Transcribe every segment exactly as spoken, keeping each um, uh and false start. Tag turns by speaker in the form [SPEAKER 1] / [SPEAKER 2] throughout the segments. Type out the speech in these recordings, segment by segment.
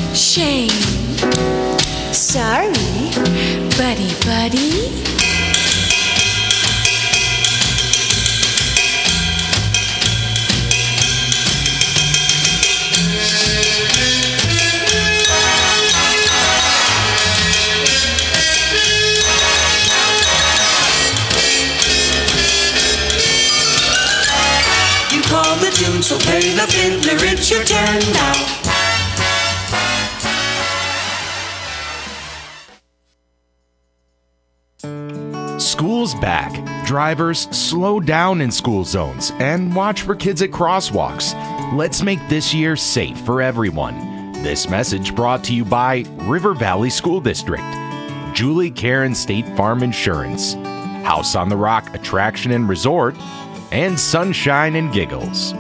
[SPEAKER 1] Shame. Sorry, buddy, buddy.
[SPEAKER 2] You call the tune, so play the fiddler, it's your turn now.
[SPEAKER 3] School's back. Drivers, slow down in school zones and watch for kids at crosswalks. Let's make this year safe for everyone. This message brought to you by River Valley School District, Julie Karen State Farm Insurance, House on the Rock Attraction and Resort, and Sunshine and Giggles.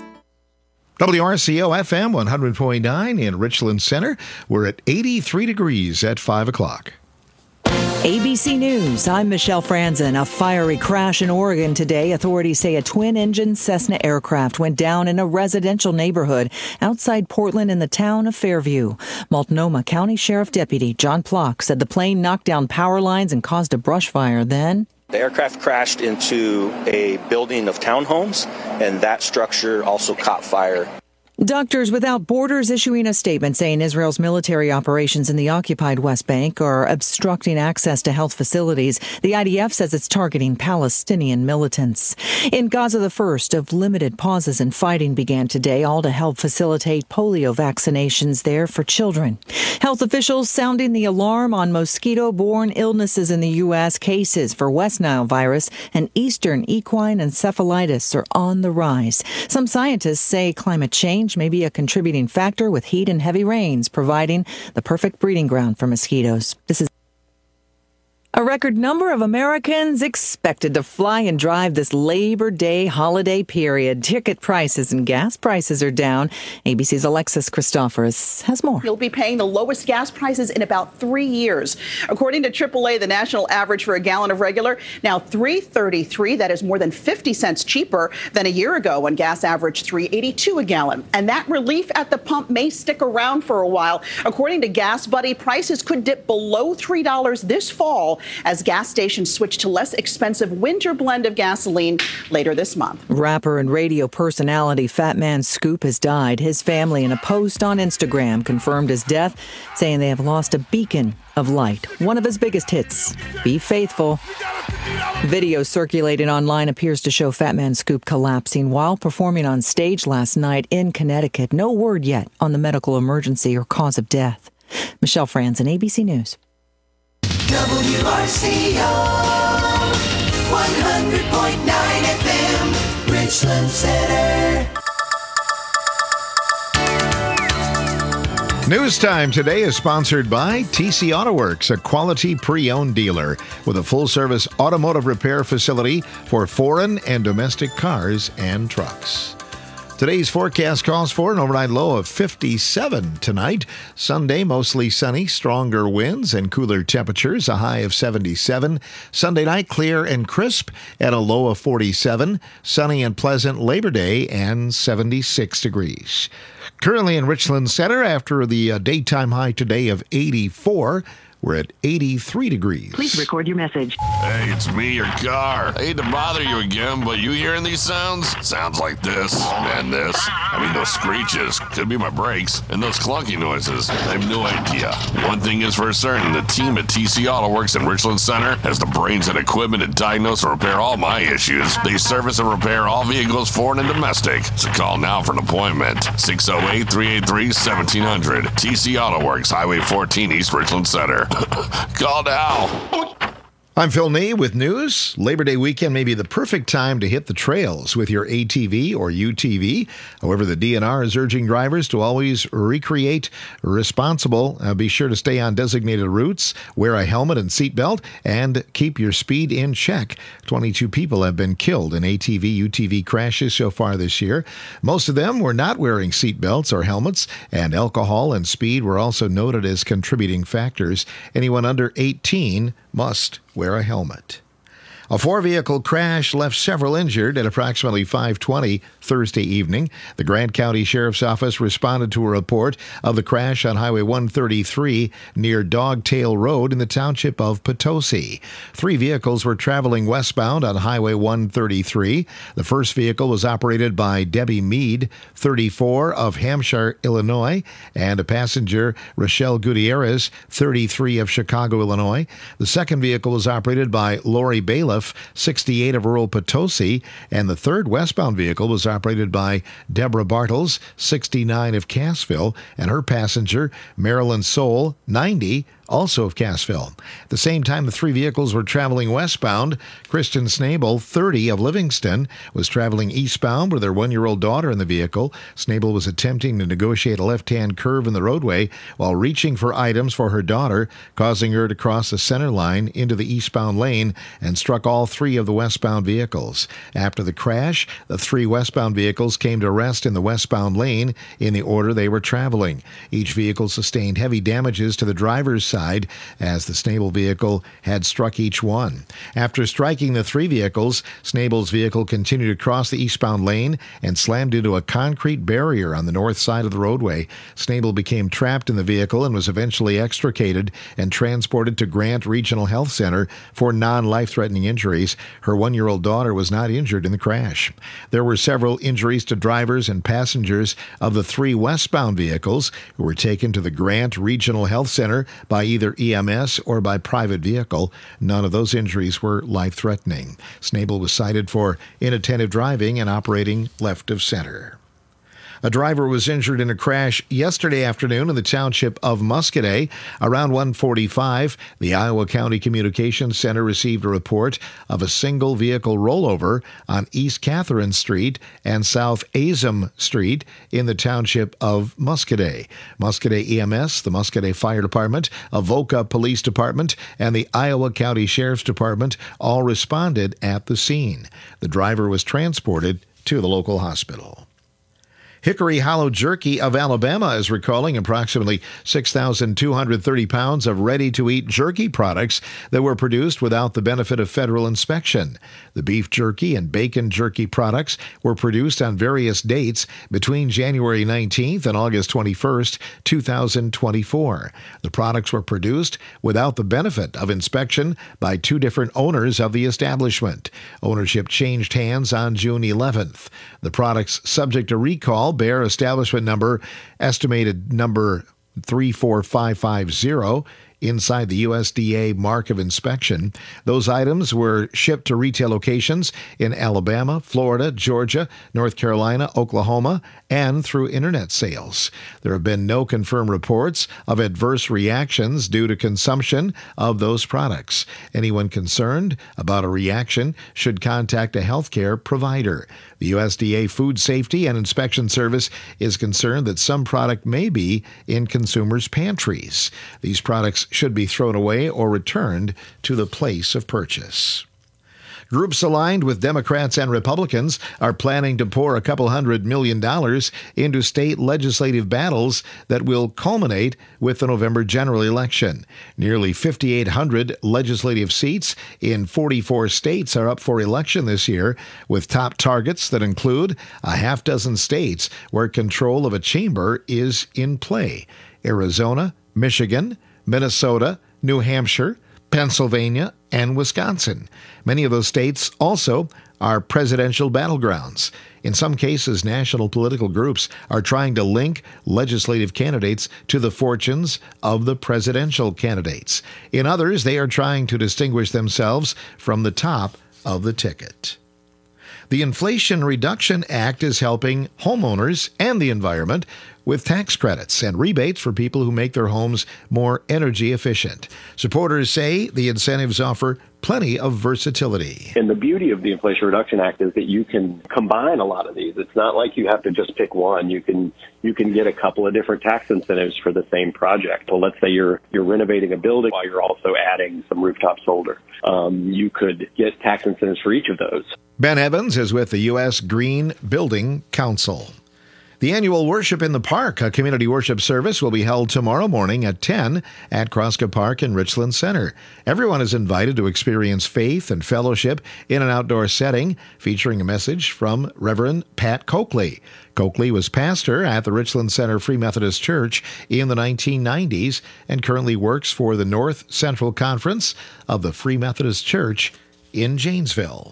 [SPEAKER 4] W R C O F M one hundred point nine in Richland Center. We're at eighty-three degrees at five o'clock.
[SPEAKER 5] A B C News, I'm Michelle Franzen. A fiery crash in Oregon today. Authorities say a twin-engine Cessna aircraft went down in a residential neighborhood outside Portland in the town of Fairview. Multnomah County Sheriff Deputy John Plock said the plane knocked down power lines and caused a brush fire. Then
[SPEAKER 6] the aircraft crashed into a building of townhomes, and that structure also caught fire.
[SPEAKER 5] Doctors Without Borders issuing a statement saying Israel's military operations in the occupied West Bank are obstructing access to health facilities. The I D F says it's targeting Palestinian militants. In Gaza, the first of limited pauses in fighting began today, all to help facilitate polio vaccinations there for children. Health officials sounding the alarm on mosquito-borne illnesses in the U S. Cases for West Nile virus and Eastern equine encephalitis are on the rise. Some scientists say climate change may be a contributing factor, with heat and heavy rains providing the perfect breeding ground for mosquitoes. This is a record number of Americans expected to fly and drive this Labor Day holiday period. Ticket prices and gas prices are down. A B C's Alexis Christophorus has more.
[SPEAKER 7] You'll be paying the lowest gas prices in about three years. According to triple A, the national average for a gallon of regular, now three thirty-three. That is more than fifty cents cheaper than a year ago when gas averaged three eighty-two a gallon. And that relief at the pump may stick around for a while. According to Gas Buddy, prices could dip below three dollars this fall as gas stations switch to less expensive winter blend of gasoline later this month.
[SPEAKER 5] Rapper and radio personality Fat Man Scoop has died. His family, in a post on Instagram, confirmed his death, saying they have lost a beacon of light. One of his biggest hits, Be Faithful. Video circulated online appears to show Fat Man Scoop collapsing while performing on stage last night in Connecticut. No word yet on the medical emergency or cause of death. Michelle Franzen, A B C News.
[SPEAKER 2] W R C O one hundred point nine F M, Richland Center.
[SPEAKER 4] News Time today is sponsored by T C Auto Works, a quality pre-owned dealer with a full-service automotive repair facility for foreign and domestic cars and trucks. Today's forecast calls for an overnight low of fifty-seven tonight. Sunday, mostly sunny, stronger winds and cooler temperatures, a high of seventy-seven. Sunday night, clear and crisp at a low of forty-seven. Sunny and pleasant Labor Day and seventy-six degrees. Currently in Richland Center, after the uh, daytime high today of eighty-four, we're at eighty-three degrees.
[SPEAKER 8] Please record your message.
[SPEAKER 9] Hey, it's me, your car. I hate to bother you again, but you hearing these sounds? Sounds like this and this. I mean, those screeches. Could be my brakes. And those clunky noises. I have no idea. One thing is for certain, the team at T C Auto Works in Richland Center has the brains and equipment to diagnose and repair all my issues. They service and repair all vehicles, foreign and domestic. So call now for an appointment. six oh eight, three eight three, one seven hundred. T C Auto Works, Highway fourteen, East Richland Center. Call now.
[SPEAKER 4] I'm Phil Nee with news. Labor Day weekend may be the perfect time to hit the trails with your A T V or U T V. However, the D N R is urging drivers to always recreate responsible. Uh, be sure to stay on designated routes, wear a helmet and seatbelt, and keep your speed in check. twenty-two people have been killed in A T V, U T V crashes so far this year. Most of them were not wearing seatbelts or helmets, and alcohol and speed were also noted as contributing factors. Anyone under eighteen must wear a helmet. A four-vehicle crash left several injured at approximately five twenty Thursday evening. The Grant County Sheriff's Office responded to a report of the crash on Highway one thirty-three near Dogtail Road in the township of Potosi. Three vehicles were traveling westbound on Highway one thirty-three. The first vehicle was operated by Debbie Mead, thirty-four, of Hampshire, Illinois, and a passenger, Rochelle Gutierrez, thirty-three, of Chicago, Illinois. The second vehicle was operated by Lori Bailiff, sixty-eight, of rural Potosi, and the third westbound vehicle was operated by Deborah Bartles, sixty-nine, of Cassville, and her passenger, Marilyn Soul, ninety, also of Cassville. At the same time the three vehicles were traveling westbound, Kristen Snable, thirty, of Livingston, was traveling eastbound with her one-year-old daughter in the vehicle. Snable was attempting to negotiate a left-hand curve in the roadway while reaching for items for her daughter, causing her to cross the center line into the eastbound lane and struck all three of the westbound vehicles. After the crash, the three westbound vehicles came to rest in the westbound lane in the order they were traveling. Each vehicle sustained heavy damages to the driver's side as the Snable vehicle had struck each one. After striking the three vehicles, Snable's vehicle continued across the eastbound lane and slammed into a concrete barrier on the north side of the roadway. Snable became trapped in the vehicle and was eventually extricated and transported to Grant Regional Health Center for non-life-threatening injuries. Her one-year-old daughter was not injured in the crash. There were several injuries to drivers and passengers of the three westbound vehicles who were taken to the Grant Regional Health Center by either E M S or by private vehicle. None of those injuries were life-threatening. Snable was cited for inattentive driving and operating left of center. A driver was injured in a crash yesterday afternoon in the township of Muscoda. Around one forty-five, the Iowa County Communications Center received a report of a single vehicle rollover on East Catherine Street and South Azam Street in the township of Muscoda. Muscoda E M S, the Muscoda Fire Department, Avoca Police Department, and the Iowa County Sheriff's Department all responded at the scene. The driver was transported to the local hospital. Hickory Hollow Jerky of Alabama is recalling approximately six thousand two hundred thirty pounds of ready-to-eat jerky products that were produced without the benefit of federal inspection. The beef jerky and bacon jerky products were produced on various dates between January nineteenth and August twenty-first, two thousand twenty-four. The products were produced without the benefit of inspection by two different owners of the establishment. Ownership changed hands on June eleventh. The products subject to recall bear establishment number, estimated number three four five five zero, inside the U S D A mark of inspection. Those items were shipped to retail locations in Alabama, Florida, Georgia, North Carolina, Oklahoma, and through internet sales. There have been no confirmed reports of adverse reactions due to consumption of those products. Anyone concerned about a reaction should contact a healthcare provider. The U S D A Food Safety and Inspection Service is concerned that some product may be in consumers' pantries. These products should be thrown away or returned to the place of purchase. Groups aligned with Democrats and Republicans are planning to pour a couple hundred million dollars into state legislative battles that will culminate with the November general election. Nearly fifty-eight hundred legislative seats in forty-four states are up for election this year, with top targets that include a half dozen states where control of a chamber is in play: Arizona, Michigan, Minnesota, New Hampshire, Pennsylvania, and Wisconsin. Many of those states also are presidential battlegrounds. In some cases, national political groups are trying to link legislative candidates to the fortunes of the presidential candidates. In others, they are trying to distinguish themselves from the top of the ticket. The Inflation Reduction Act is helping homeowners and the environment with tax credits and rebates for people who make their homes more energy efficient. Supporters say the incentives offer plenty of versatility.
[SPEAKER 8] And the beauty of the Inflation Reduction Act is that you can combine a lot of these. It's not like you have to just pick one. You can you can get a couple of different tax incentives for the same project. Well, let's say you're you're renovating a building while you're also adding some rooftop solar. Um, you could get tax incentives for each of those.
[SPEAKER 4] Ben Evans is with the U S Green Building Council. The annual Worship in the Park, a community worship service, will be held tomorrow morning at ten at Kroska Park in Richland Center. Everyone is invited to experience faith and fellowship in an outdoor setting, featuring a message from Reverend Pat Coakley. Coakley was pastor at the Richland Center Free Methodist Church in the nineteen nineties and currently works for the North Central Conference of the Free Methodist Church in Janesville.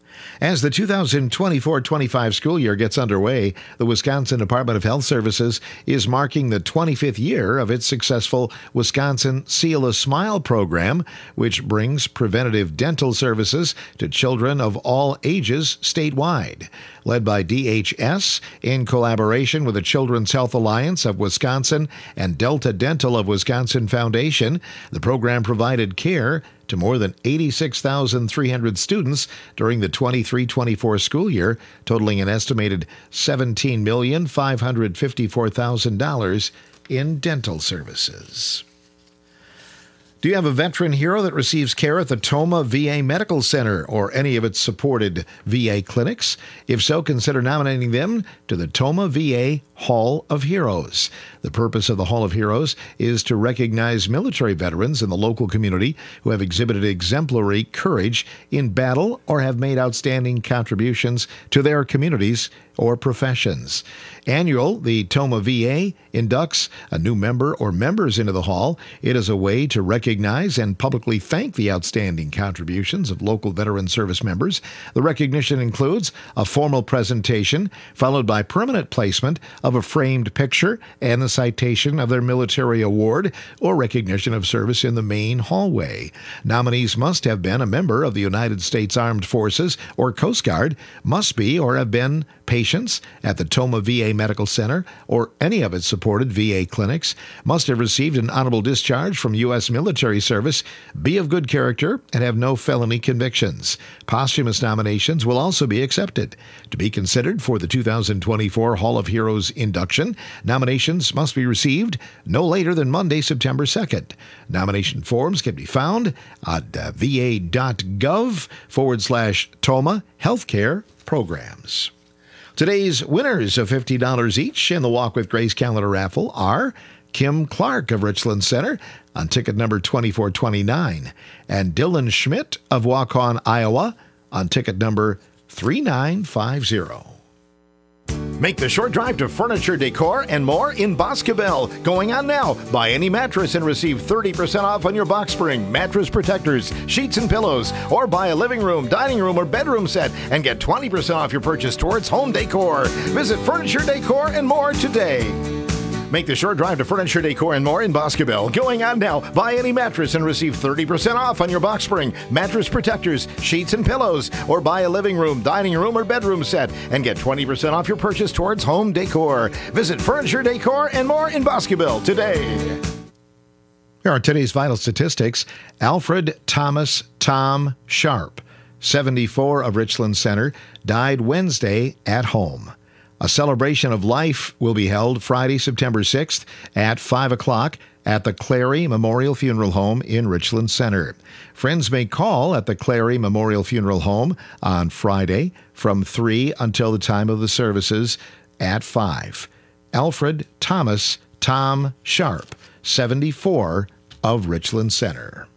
[SPEAKER 4] As the two thousand twenty-four twenty-five school year gets underway, the Wisconsin Department of Health Services is marking the twenty-fifth year of its successful Wisconsin Seal a Smile program, which brings preventative dental services to children of all ages statewide. Led by D H S in collaboration with the Children's Health Alliance of Wisconsin and Delta Dental of Wisconsin Foundation, the program provided care to more than eighty-six thousand three hundred students during the twenty-three twenty-four school year, totaling an estimated seventeen million five hundred fifty-four thousand dollars in dental services. Do you have a veteran hero that receives care at the Tomah V A Medical Center or any of its supported V A clinics? If so, consider nominating them to the Tomah V A Hall of Heroes. The purpose of the Hall of Heroes is to recognize military veterans in the local community who have exhibited exemplary courage in battle or have made outstanding contributions to their communities or professions. Annual, the Tomah V A inducts a new member or members into the hall. It is a way to recognize and publicly thank the outstanding contributions of local veteran service members. The recognition includes a formal presentation, followed by permanent placement of a framed picture and the citation of their military award or recognition of service in the main hallway. Nominees must have been a member of the United States Armed Forces or Coast Guard, must be or have been patients at the Tomah V A Medical Center or any of its supported V A clinics, must have received an honorable discharge from U S military service, be of good character, and have no felony convictions. Posthumous nominations will also be accepted. To be considered for the two thousand twenty-four Hall of Heroes induction, nominations must be received no later than Monday, September second. Nomination forms can be found at uh, va.gov forward slash Tomah Healthcare Programs. Today's winners of fifty dollars each in the Walk with Grace calendar raffle are Kim Clark of Richland Center on ticket number twenty-four twenty-nine and Dylan Schmidt of Waukon, Iowa on ticket number three nine five zero. Make the short drive to Furniture Decor and more in Boscobel. Going on now. Buy any mattress and receive thirty percent off on your box spring, mattress protectors, sheets and pillows, or buy a living room, dining room, or bedroom set and get twenty percent off your purchase towards home decor. Visit Furniture Decor and more today. Make the short drive to Furniture Decor and more in Boscobel. Going on now. Buy any mattress and receive thirty percent off on your box spring, mattress protectors, sheets and pillows, or buy a living room, dining room, or bedroom set and get twenty percent off your purchase towards home decor. Visit Furniture Decor and more in Boscobel today. Here are today's vital statistics. Alfred Thomas Tom Sharp, seventy-four, of Richland Center, died Wednesday at home. A celebration of life will be held Friday, September sixth at five o'clock at the Clary Memorial Funeral Home in Richland Center. Friends may call at the Clary Memorial Funeral Home on Friday from three until the time of the services at five. Alfred Thomas Tom Sharp, seventy-four, of Richland Center.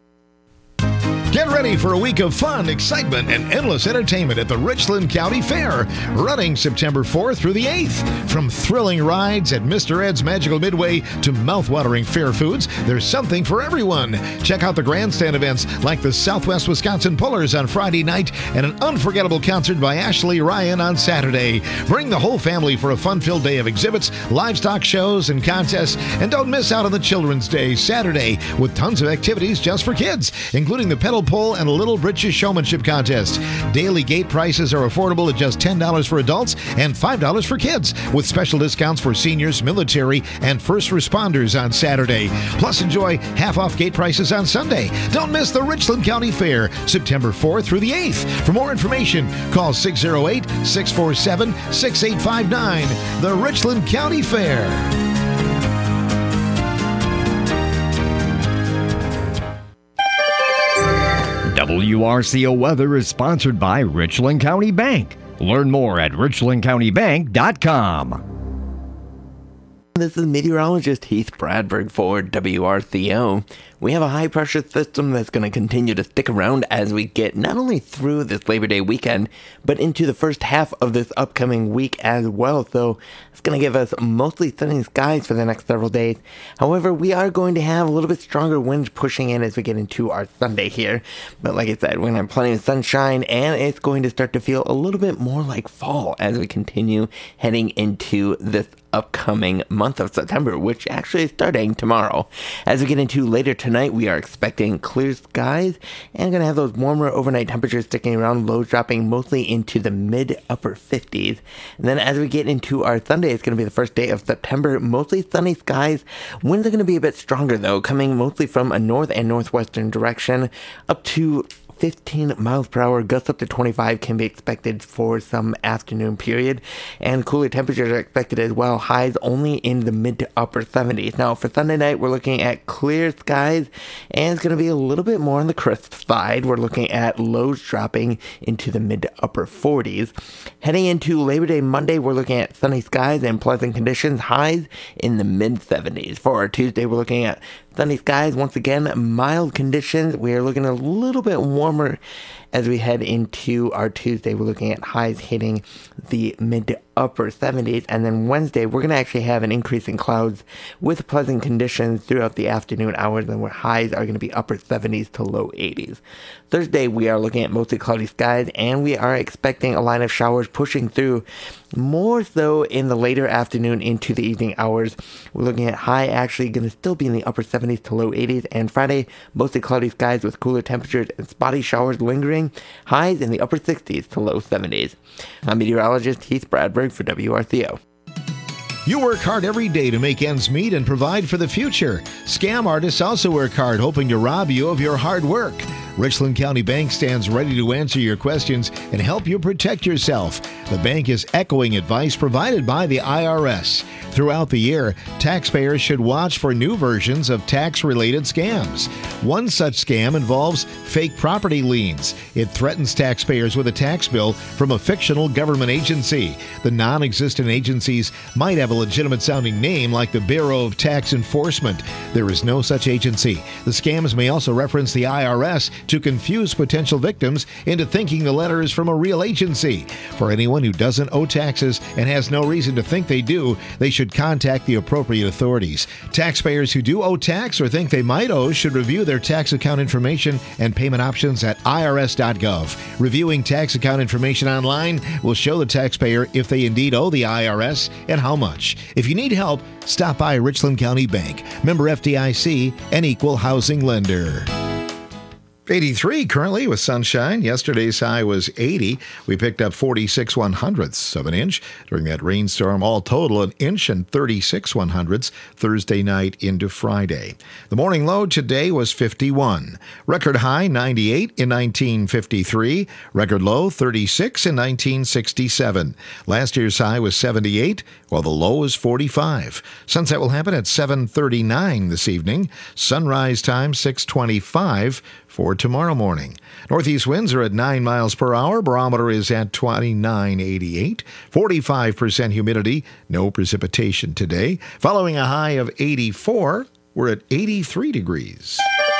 [SPEAKER 4] Get ready for a week of fun, excitement, and endless entertainment at the Richland County Fair, running September fourth through the eighth. From thrilling rides at Mister Ed's Magical Midway to mouth-watering fair foods, there's something for everyone. Check out the grandstand events like the Southwest Wisconsin Pullers on Friday night and an unforgettable concert by Ashley Ryan on Saturday. Bring the whole family for a fun-filled day of exhibits, livestock shows, and contests, and don't miss out on the Children's Day Saturday with tons of activities just for kids, including the pedal pull and a Little Britches showmanship contest. Daily gate prices are affordable at just ten dollars for adults and five dollars for kids, with special discounts for seniors, military, and first responders on Saturday. Plus, enjoy half-off gate prices on Sunday. Don't miss the Richland County Fair, September fourth through the eighth. For more information, call six oh eight, six four seven, six eight five nine. The Richland County Fair.
[SPEAKER 10] W R C O Weather is sponsored by Richland County Bank. Learn more at richland county bank dot com.
[SPEAKER 11] This is meteorologist Heath Bradberg for W R C O. We have a high-pressure system that's going to continue to stick around as we get not only through this Labor Day weekend, but into the first half of this upcoming week as well. So it's going to give us mostly sunny skies for the next several days. However, we are going to have a little bit stronger winds pushing in as we get into our Sunday here. But like I said, we're going to have plenty of sunshine, and it's going to start to feel a little bit more like fall as we continue heading into this upcoming month of September, which actually is starting tomorrow. As we get into later tonight, we are expecting clear skies and going to have those warmer overnight temperatures sticking around, lows dropping mostly into the mid-upper fifties. And then as we get into our Sunday, it's going to be the first day of September, mostly sunny skies. Winds are going to be a bit stronger though, coming mostly from a north and northwestern direction, up to fifteen miles per hour, gusts up to twenty-five can be expected for some afternoon period, and cooler temperatures are expected as well, highs only in the mid to upper seventies. Now for Sunday night, we're looking at clear skies, and it's going to be a little bit more on the crisp side. We're looking at lows dropping into the mid to upper forties. Heading into Labor Day Monday, we're looking at sunny skies and pleasant conditions, highs in the mid seventies. For our Tuesday, we're looking at sunny skies, once again, mild conditions. We are looking a little bit warmer as we head into our Tuesday. We're looking at highs hitting the mid to upper seventies. And then Wednesday, we're going to actually have an increase in clouds with pleasant conditions throughout the afternoon hours, and where highs are going to be upper seventies to low eighties. Thursday, we are looking at mostly cloudy skies, and we are expecting a line of showers pushing through more so in the later afternoon into the evening hours. We're looking at high actually going to still be in the upper seventies to low eighties, and Friday, mostly cloudy skies with cooler temperatures and spotty showers lingering, highs in the upper sixties to low seventies. I'm meteorologist Heath Bradberg for W R C O.
[SPEAKER 4] You work hard every day to make ends meet and provide for the future. Scam artists also work hard, hoping to rob you of your hard work. Richland County Bank stands ready to answer your questions and help you protect yourself. The bank is echoing advice provided by the I R S. Throughout the year, taxpayers should watch for new versions of tax-related scams. One such scam involves fake property liens. It threatens taxpayers with a tax bill from a fictional government agency. The non-existent agencies might have a legitimate-sounding name like the Bureau of Tax Enforcement. There is no such agency. The scams may also reference the I R S to confuse potential victims into thinking the letter is from a real agency. For anyone who doesn't owe taxes and has no reason to think they do, they should contact the appropriate authorities. Taxpayers who do owe tax or think they might owe should review their tax account information and payment options at I R S dot gov. Reviewing tax account information online will show the taxpayer if they indeed owe the I R S and how much. If you need help, stop by Richland County Bank, member F D I C, and equal housing lender. eighty-three currently with sunshine. Yesterday's high was eighty. We picked up forty-six one hundredths of an inch during that rainstorm. All total, an inch and thirty-six one hundredths Thursday night into Friday. The morning low today was fifty-one. Record high ninety-eight in nineteen fifty-three. Record low thirty-six in nineteen sixty-seven. Last year's high was seventy-eight, while the low was forty-five. Sunset will happen at seven thirty-nine this evening. Sunrise time six twenty-five for tomorrow morning. Northeast winds are at nine miles per hour. Barometer is at twenty-nine eighty-eight. forty-five percent humidity. No precipitation today. Following a high of eighty-four, we're at eighty-three degrees.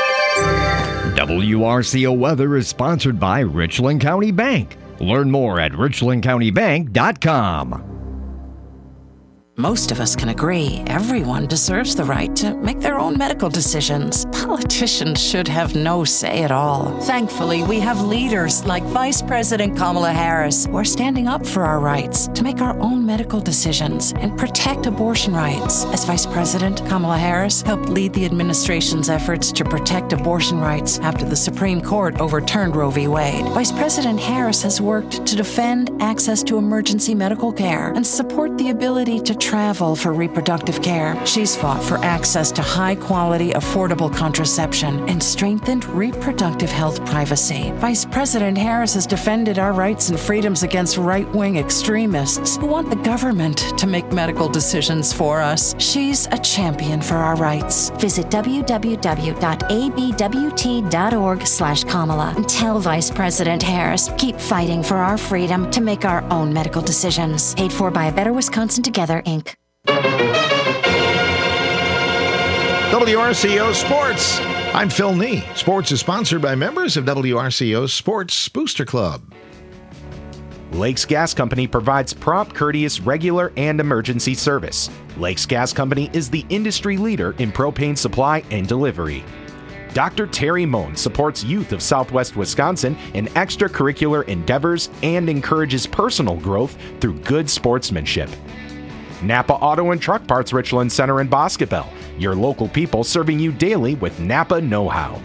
[SPEAKER 10] W R C O weather is sponsored by Richland County Bank. Learn more at richland county bank dot com.
[SPEAKER 12] Most of us can agree everyone deserves the right to make their own medical decisions. Politicians should have no say at all. Thankfully, we have leaders like Vice President Kamala Harris who are standing up for our rights to make our own medical decisions and protect abortion rights. As Vice President, Kamala Harris helped lead the administration's efforts to protect abortion rights after the Supreme Court overturned Roe v. Wade. Vice President Harris has worked to defend access to emergency medical care and support the ability to travel for reproductive care. She's fought for access to high-quality, affordable contraception and strengthened reproductive health privacy. Vice President Harris has defended our rights and freedoms against right-wing extremists who want the government to make medical decisions for us. She's a champion for our rights.
[SPEAKER 13] Visit w w w dot a b w t dot org slash Kamala and tell Vice President Harris, keep fighting for our freedom to make our own medical decisions. Paid for by Better Wisconsin Together, Incorporated.
[SPEAKER 4] W R C O Sports. I'm Phil Nee. Sports is sponsored by members of W R C O Sports Booster Club.
[SPEAKER 3] Lakes Gas Company provides prompt, courteous, regular, and emergency service. Lakes Gas Company is the industry leader in propane supply and delivery. Doctor Terry Moan supports youth of Southwest Wisconsin in extracurricular endeavors and encourages personal growth through good sportsmanship. Napa Auto and Truck Parts Richland Center in Boscobel, your local people serving you daily with Napa know-how.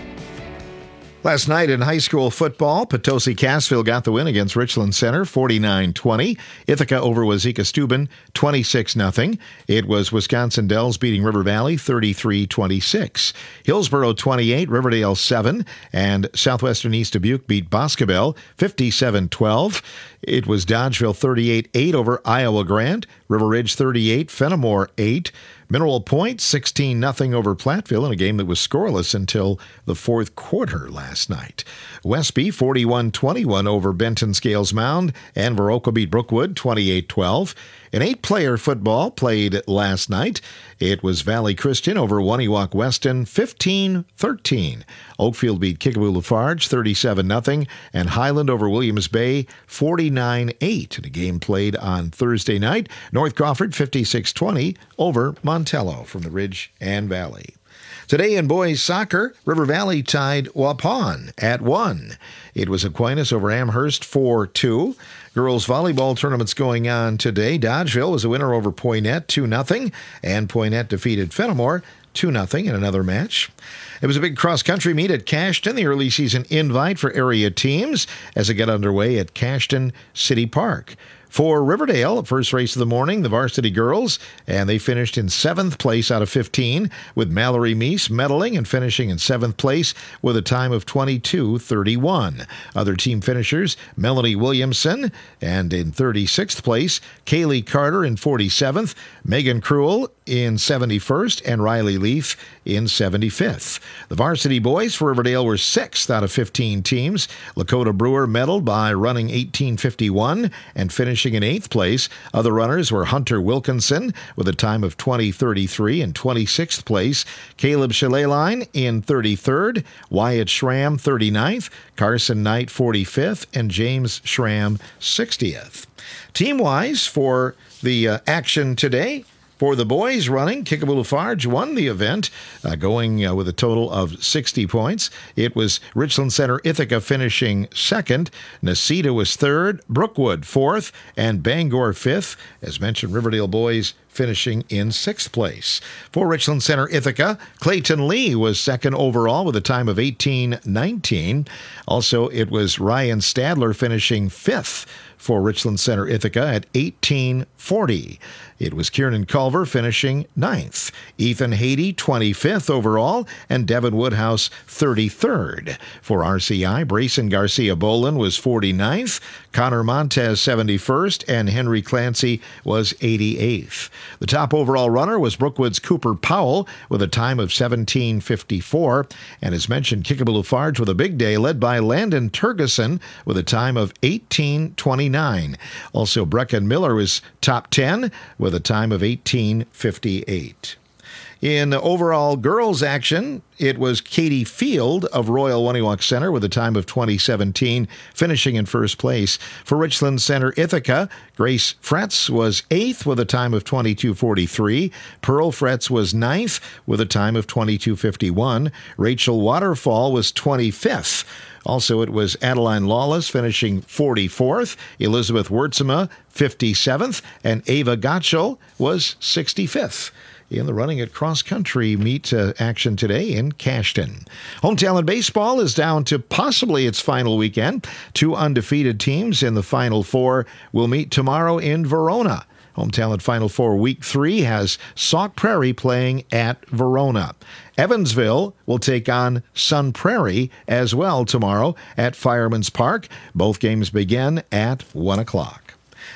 [SPEAKER 4] Last night in high school football, Potosi-Cassville got the win against Richland Center, forty-nine twenty. Ithaca over Wazeeka-Steuben, twenty-six nothing. It was Wisconsin Dells beating River Valley, thirty-three twenty-six. Hillsboro twenty-eight, Riverdale seven, and Southwestern East Dubuque beat Boscobel, fifty-seven twelve. It was Dodgeville thirty-eight eight over Iowa Grant, River Ridge thirty-eight, Fenimore eight. Mineral Point sixteen nothing over Platteville in a game that was scoreless until the fourth quarter last night. Westby forty-one twenty-one over Benton Scales Mound, and Viroqua beat Brookwood twenty-eight twelve. An eight-player football played last night. It was Valley Christian over Waniwak Weston fifteen thirteen. Oakfield beat Kickapoo Lafarge thirty-seven nothing, and Highland over Williams Bay forty-nine eight. In a game played on Thursday night, North Crawford fifty-six twenty over Montello from the Ridge and Valley. Today in boys soccer, River Valley tied Waupun at one. It was Aquinas over Amherst four two. Girls volleyball tournaments going on today. Dodgeville was a winner over Poynette two nothing, and Poynette defeated Fenimore two nothing in another match. It was a big cross-country meet at Cashton, the early season invite for area teams as it got underway at Cashton City Park. For Riverdale, first race of the morning, the varsity girls, and they finished in seventh place out of fifteen, with Mallory Meese medaling and finishing in seventh place with a time of twenty-two thirty-one. Other team finishers, Melanie Williamson, and in thirty-sixth place, Kaylee Carter in forty-seventh, Megan Cruel in seventy-first, and Riley Leaf in seventy-fifth. The varsity boys for Riverdale were sixth out of fifteen teams. Lakota Brewer medaled by running eighteen fifty-one and finishing in eighth place. Other runners were Hunter Wilkinson with a time of twenty thirty-three in twenty-sixth place, Caleb Shaleline in thirty-third, Wyatt Schramm thirty-ninth, Carson Knight forty-fifth, and James Schramm sixtieth. Team-wise for the uh, action today, for the boys running, Kickapoo Lafarge won the event, uh, going uh, with a total of sixty points. It was Richland Center Ithaca finishing second. Nacita was third, Brookwood fourth, and Bangor fifth. As mentioned, Riverdale boys finishing in sixth place. For Richland Center Ithaca, Clayton Lee was second overall with a time of eighteen nineteen. Also, it was Ryan Stadler finishing fifth for Richland Center Ithaca at eighteen forty. It was Kiernan Culver finishing ninth. Ethan Haiti, twenty-fifth overall, and Devin Woodhouse, thirty-third. For R C I, Brayson Garcia Bolin was forty-ninth, Connor Montez, seventy-first, and Henry Clancy was eighty-eighth. The top overall runner was Brookwood's Cooper Powell with a time of seventeen fifty-four. And as mentioned, Kickapoo Lafarge with a big day led by Landon Turgeson with a time of eighteen twenty-nine. Also, Brecken Miller was top ten with a time of eighteen fifty-eight. In overall girls action, it was Katie Field of Royal Waniwak Center with a time of twenty seventeen, finishing in first place. For Richland Center Ithaca, Grace Fretz was eighth with a time of twenty-two forty-three. Pearl Fretz was ninth with a time of twenty-two fifty-one. Rachel Waterfall was twenty-fifth. Also, it was Adeline Lawless finishing forty-fourth, Elizabeth Wurtzema fifty-seventh, and Ava Gottschall was sixty-fifth. In the running at cross-country meet uh, action today in Cashton. Home Talent Baseball is down to possibly its final weekend. Two undefeated teams in the Final Four will meet tomorrow in Verona. Home Talent Final Four Week three has Sauk Prairie playing at Verona. Evansville will take on Sun Prairie as well tomorrow at Fireman's Park. Both games begin at one o'clock.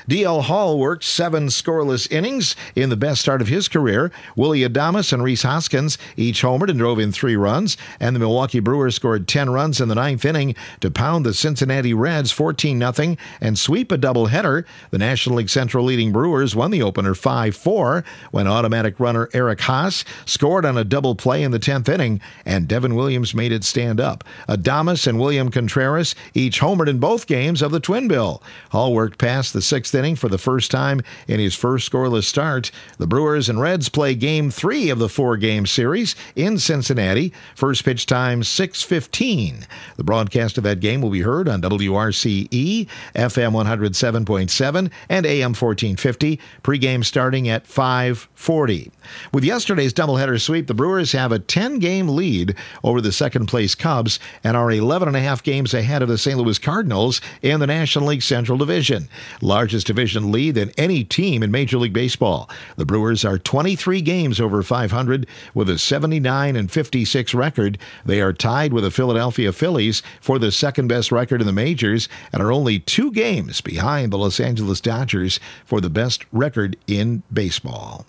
[SPEAKER 4] D L Hall worked seven scoreless innings in the best start of his career. Willie Adames and Rhys Hoskins each homered and drove in three runs, and the Milwaukee Brewers scored ten runs in the ninth inning to pound the Cincinnati Reds fourteen nothing and sweep a doubleheader. The National League Central leading Brewers won the opener five four when automatic runner Eric Haas scored on a double play in the tenth inning, and Devin Williams made it stand up. Adames and William Contreras each homered in both games of the Twin Bill. Hall worked past the sixth inning for the first time in his first scoreless start. The Brewers and Reds play game three of the four-game series in Cincinnati. First pitch time six fifteen. The broadcast of that game will be heard on W R C E, F M one oh seven point seven and A M fourteen fifty, pregame starting at five forty. With yesterday's doubleheader sweep, the Brewers have a ten-game lead over the second-place Cubs and are eleven and a half games ahead of the Saint Louis Cardinals in the National League Central Division. Largest division lead than any team in Major League Baseball. The Brewers are twenty-three games over five hundred with a seventy-nine and fifty-six record. They are tied with the Philadelphia Phillies for the second-best record in the majors and are only two games behind the Los Angeles Dodgers for the best record in baseball.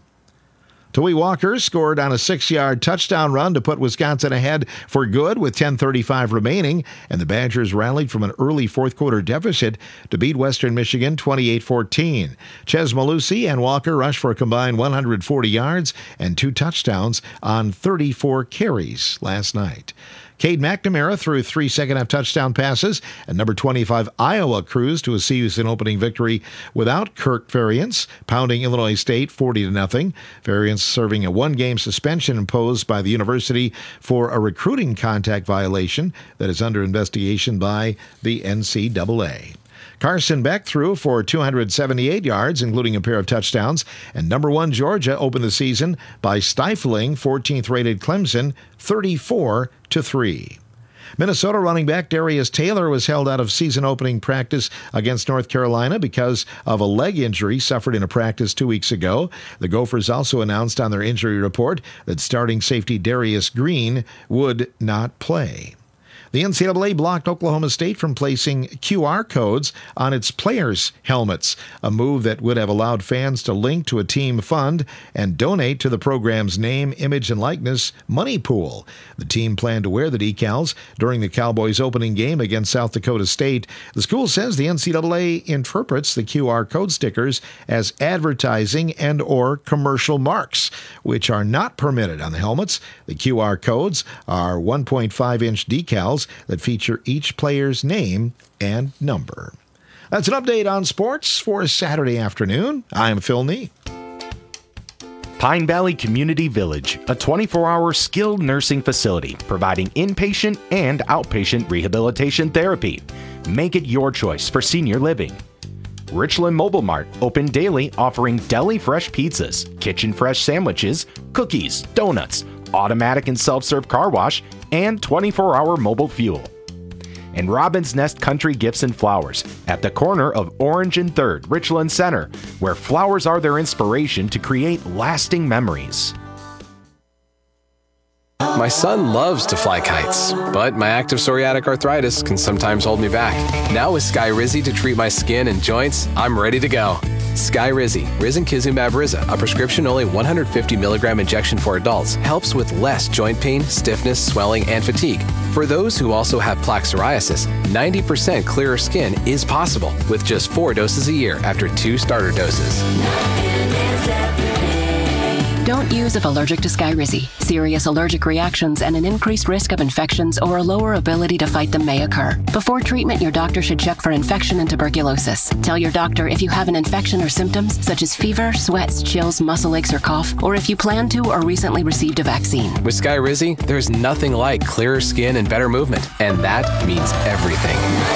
[SPEAKER 4] Tui Walker scored on a six-yard touchdown run to put Wisconsin ahead for good with ten thirty-five remaining, and the Badgers rallied from an early fourth-quarter deficit to beat Western Michigan twenty-eight fourteen. Ches Malusi and Walker rushed for a combined one hundred forty yards and two touchdowns on thirty-four carries last night. Cade McNamara threw three second-half touchdown passes, and number twenty-five Iowa cruised to a season opening victory without Kirk Ferentz, pounding Illinois State forty to nothing. Ferentz serving a one-game suspension imposed by the university for a recruiting contact violation that is under investigation by the N C double A. Carson Beck threw for two hundred seventy-eight yards, including a pair of touchdowns, and number one Georgia opened the season by stifling fourteenth-rated Clemson thirty-four to three. Minnesota running back Darius Taylor was held out of season-opening practice against North Carolina because of a leg injury suffered in a practice two weeks ago. The Gophers also announced on their injury report that starting safety Darius Green would not play. The N C double A blocked Oklahoma State from placing Q R codes on its players' helmets, a move that would have allowed fans to link to a team fund and donate to the program's name, image, and likeness money pool. The team planned to wear the decals during the Cowboys' opening game against South Dakota State. The school says the N C double A interprets the Q R code stickers as advertising and or commercial marks, which are not permitted on the helmets. The Q R codes are one point five inch decals that feature each player's name and number. That's an update on sports for Saturday afternoon. I'm Phil Nee.
[SPEAKER 3] Pine Valley Community Village, a twenty-four hour skilled nursing facility providing inpatient and outpatient rehabilitation therapy. Make it your choice for senior living. Richland Mobile Mart, open daily, offering deli fresh pizzas, kitchen fresh sandwiches, cookies, donuts, automatic and self-serve car wash, and twenty-four hour mobile fuel. And Robin's Nest Country Gifts and Flowers at the corner of Orange and third, Richland Center, where flowers are their inspiration to create lasting memories.
[SPEAKER 14] My son loves to fly kites, but my active psoriatic arthritis can sometimes hold me back. Now with Skyrizi to treat my skin and joints, I'm ready to go. Skyrizi, risankizumab Riza, a prescription-only one hundred fifty milligram injection for adults, helps with less joint pain, stiffness, swelling, and fatigue. For those who also have plaque psoriasis, ninety percent clearer skin is possible with just four doses a year after two starter doses.
[SPEAKER 15] Don't use if allergic to Skyrizi. Serious allergic reactions and an increased risk of infections or a lower ability to fight them may occur. Before treatment, your doctor should check for infection and tuberculosis. Tell your doctor if you have an infection or symptoms such as fever, sweats, chills, muscle aches, or cough, or if you plan to or recently received a vaccine.
[SPEAKER 14] With Skyrizi, there's nothing like clearer skin and better movement, and that means everything.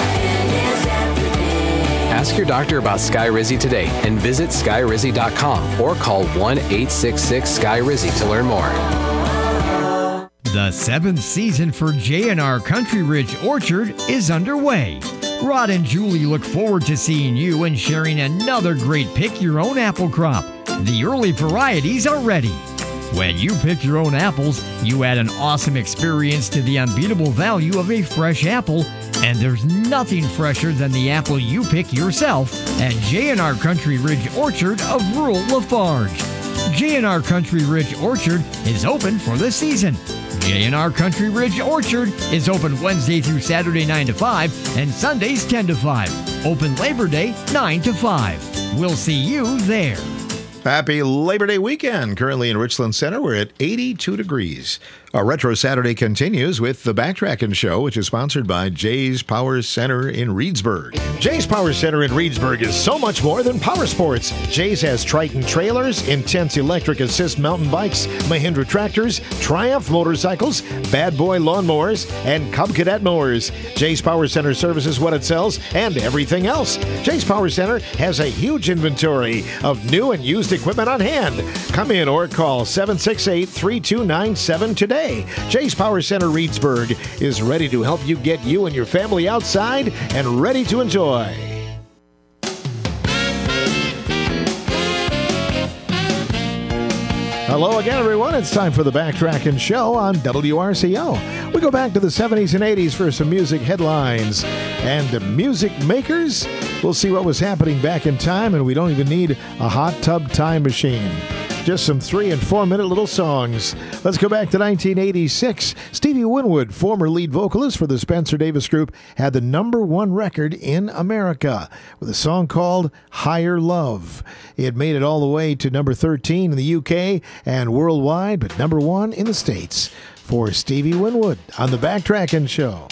[SPEAKER 14] Ask your doctor about Skyrizi today and visit skyrizi dot com or call one eight six six Sky Rizzy to learn more.
[SPEAKER 10] The seventh season for J and R Country Ridge Orchard is underway. Rod and Julie look forward to seeing you and sharing another great pick your own apple crop. The early varieties are ready. When you pick your own apples, you add an awesome experience to the unbeatable value of a fresh apple And there's nothing fresher than the apple you pick yourself at J and R Country Ridge Orchard of rural Lafarge. J and R Country Ridge Orchard is open for the season. J and R Country Ridge Orchard is open Wednesday through Saturday nine to five and Sundays ten to five. Open Labor Day nine to five. We'll see you there.
[SPEAKER 4] Happy Labor Day weekend. Currently in Richland Center, we're at eighty-two degrees. Our Retro Saturday continues with the Backtrackin' Show, which is sponsored by Jay's Power Center in Reedsburg. Jay's Power Center in Reedsburg is so much more than power sports. Jay's has Triton trailers, Intense electric assist mountain bikes, Mahindra tractors, Triumph motorcycles, Bad Boy lawnmowers, and Cub Cadet mowers. Jay's Power Center services what it sells and everything else. Jay's Power Center has a huge inventory of new and used equipment on hand. Come in or call seven six eight, three two nine seven today. Jay's Power Center Reedsburg is ready to help you get you and your family outside and ready to enjoy. Hello again, everyone. It's time for the Backtrackin' Show on W R C O. We go back to the seventies and eighties for some music headlines and music makers. We'll see what was happening back in time, and we don't even need a hot tub time machine. Just some three and four minute little songs. Let's go back to nineteen eighty-six. Stevie Winwood, former lead vocalist for the Spencer Davis Group, had the number one record in America with a song called Higher Love. It made it all the way to number thirteen in the U K and worldwide, but number one in the States for Stevie Winwood on the Backtrackin' Show.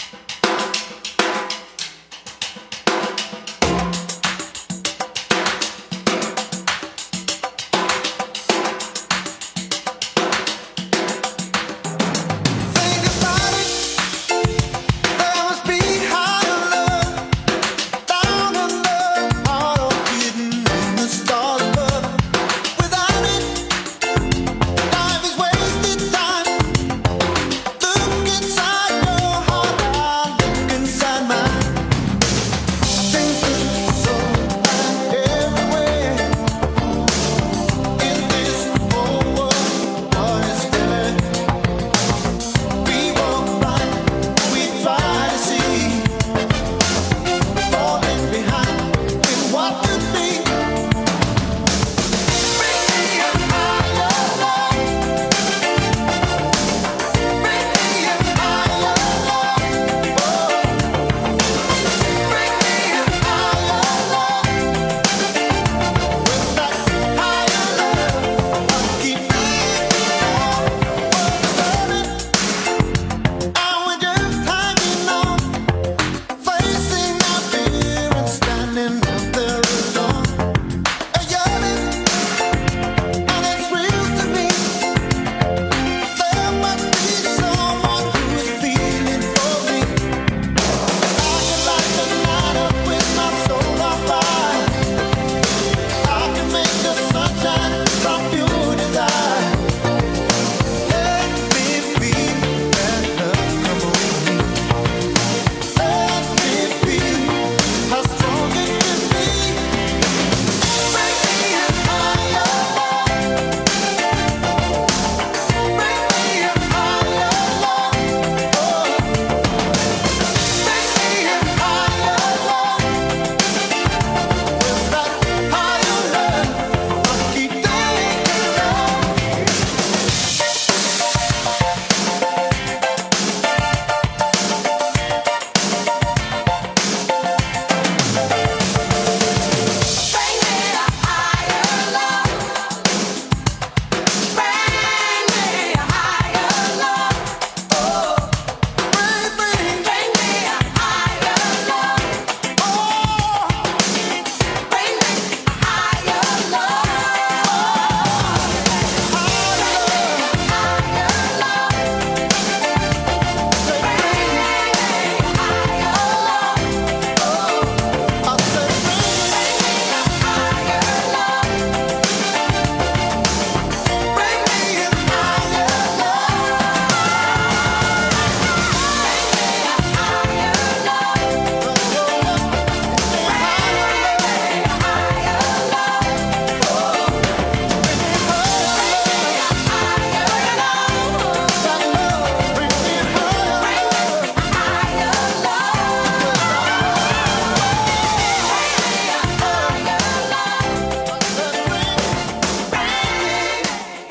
[SPEAKER 16] Inside your heart.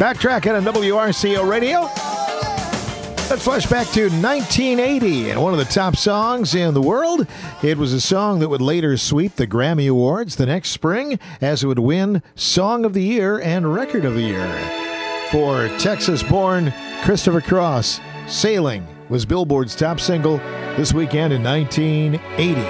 [SPEAKER 4] Backtracking on W R C O Radio. Let's flash back to nineteen eighty and one of the top songs in the world. It was a song that would later sweep the Grammy Awards the next spring as it would win Song of the Year and Record of the Year. For Texas-born Christopher Cross, Sailing was Billboard's top single this weekend in nineteen eighty.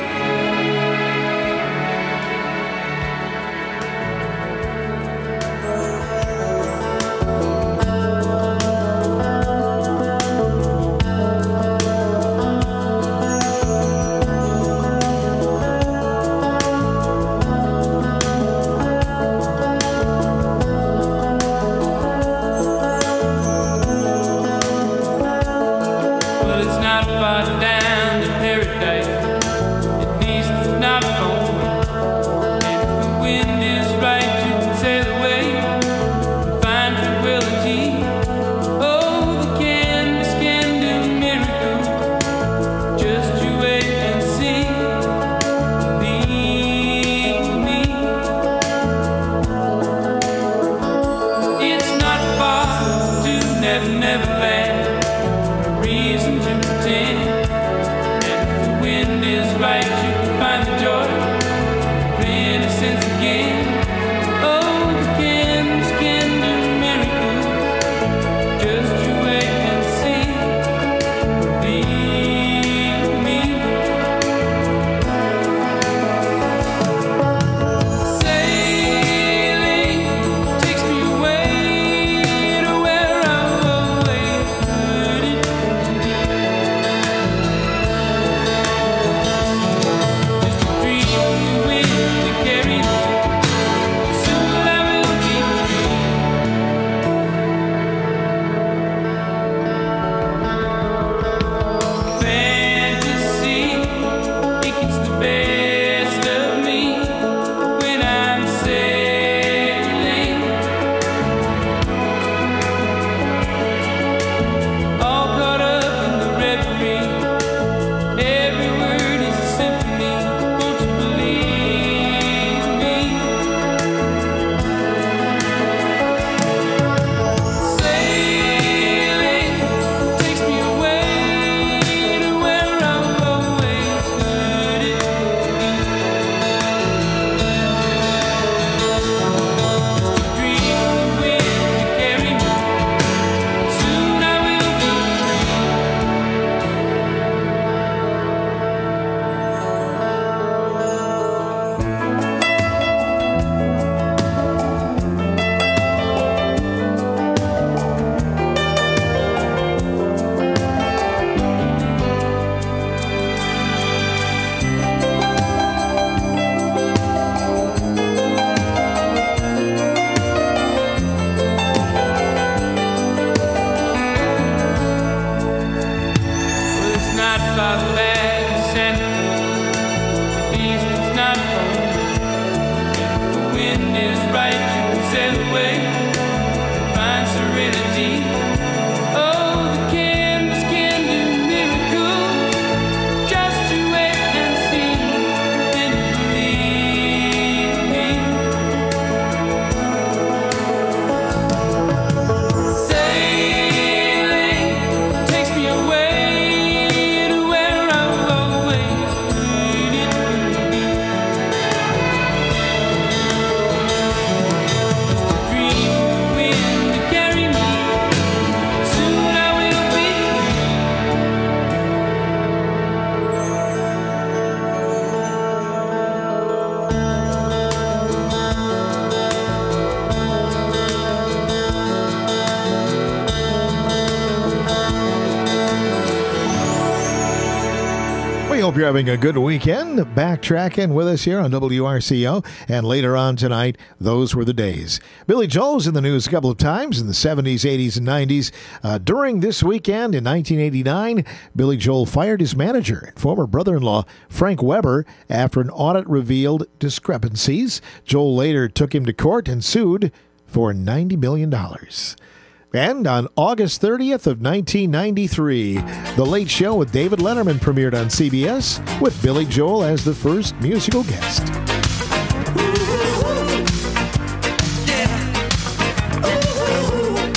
[SPEAKER 4] Hope you're having a good weekend. Backtracking with us here on W R C O. And later on tonight, those were the days. Billy Joel's in the news a couple of times in the seventies, eighties, and nineties. Uh, during this weekend in nineteen eighty-nine, Billy Joel fired his manager and former brother-in-law, Frank Weber, after an audit revealed discrepancies. Joel later took him to court and sued for ninety million dollars. And on August thirtieth of nineteen ninety-three, The Late Show with David Letterman premiered on C B S with Billy Joel as the first musical guest.
[SPEAKER 2] Ooh, yeah. Ooh,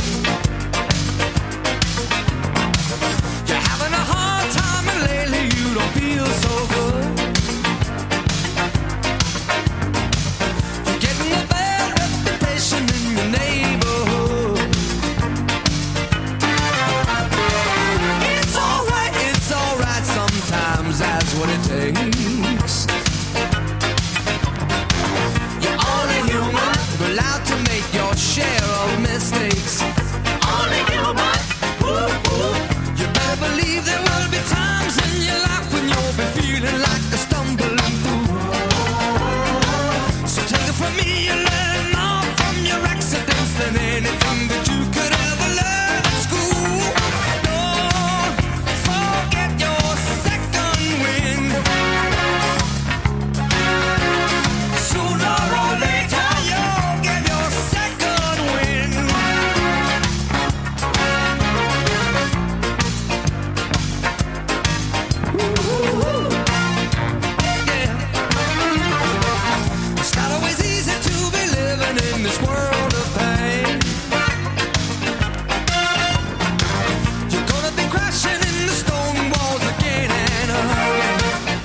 [SPEAKER 16] so good. You're getting a bad reputation in your neighborhood. It's alright, it's alright, sometimes that's what it takes. You're only human, allowed to make your share of mistakes. Only human, woo, woo. You better believe there will be times in your life when you'll be feeling like a stumbling through. So take it from me, you learn more from your accidents than anything that you could ever learn at school. Don't forget your second wind. Sooner or later you'll get your second wind. It's not always easy to be living in this world of pain. You're gonna be crashing in the stone walls again and again.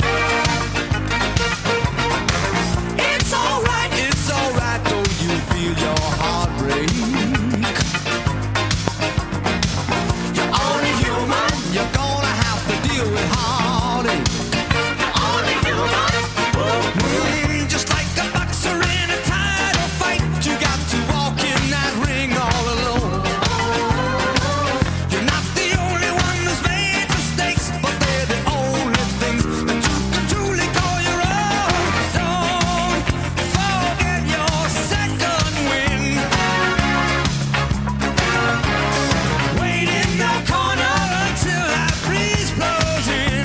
[SPEAKER 16] It's alright, it's alright, though you feel your heart break. You're only human, you're gonna have to deal with heartache. Only human, mm, just like a boxer in a title fight, you got to walk in that ring all alone. You're not the only one who's made mistakes, but they're the only things that you can truly call your own. Don't forget your second wind. Wait in the corner until that breeze blows in.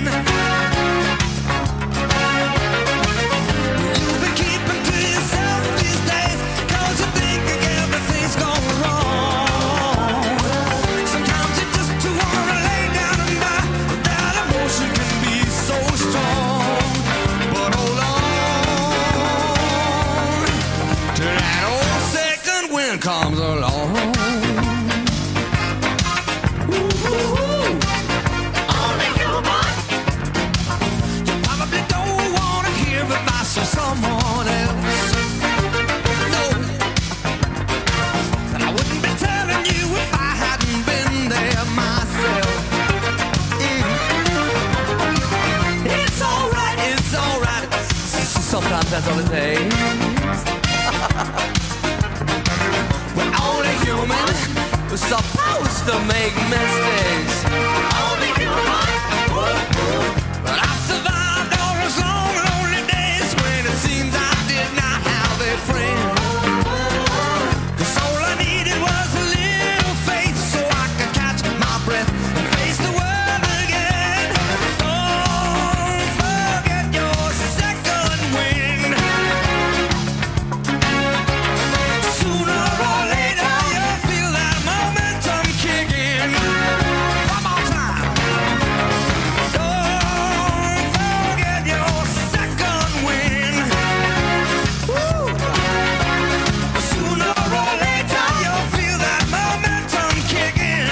[SPEAKER 16] You'll be keeping to yourself these days, 'cause you think everything's going wrong. Sometimes you just wanna lay down and die. That emotion can be so strong. But hold on till that old second wind comes along. Ooh, only human. You probably don't wanna hear advice from someone else. No, and I wouldn't be telling you if I hadn't been there myself. Mm. It's alright, it's alright. Sometimes that's all it takes. We're only human. We're supposed to make mistakes. Only human. But I survived all those long, lonely days when it seems I did not have a friend. 'Cause all I needed was a little faith so I could catch my breath and face the world again. Don't forget your second wind. Sooner or later you'll feel that momentum kick in. One more time. Don't forget your second wind. Woo. Sooner or later you'll feel that momentum kick in.